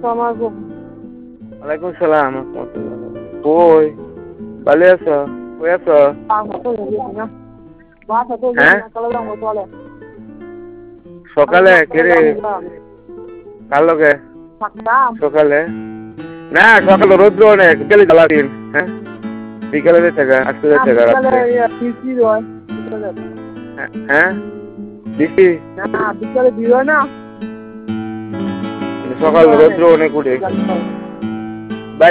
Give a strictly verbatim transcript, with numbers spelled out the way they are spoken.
ওয়ালাইকুম সালাম। কই ভালো আছো? কই আছো? হ্যাঁ সকালে কেরে কার লগে সকালে না সকালে রৌদ্র অনেক বিকেলে জ্বালা দিন। হ্যাঁ বিকেলে যেতে গা আসতে যেতে গা রাত্রে। হ্যাঁ বৃষ্টি বিকালে দিও না সকাল রৌদ্র অনেক উঠে